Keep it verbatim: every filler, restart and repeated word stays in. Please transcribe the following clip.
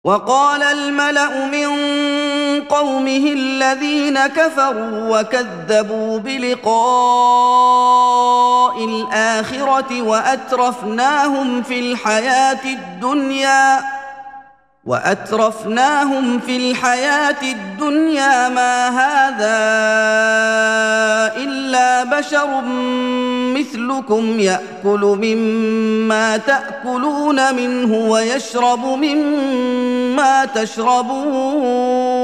وقال الملأ من قومه الذين كفروا وكذبوا بلقاء الآخرة وأترفناهم في الحياة الدنيا وأترفناهم في الحياة الدنيا ما هذا إلا بشر مثلكم يأكل مما تأكلون منه ويشرب مما تشربون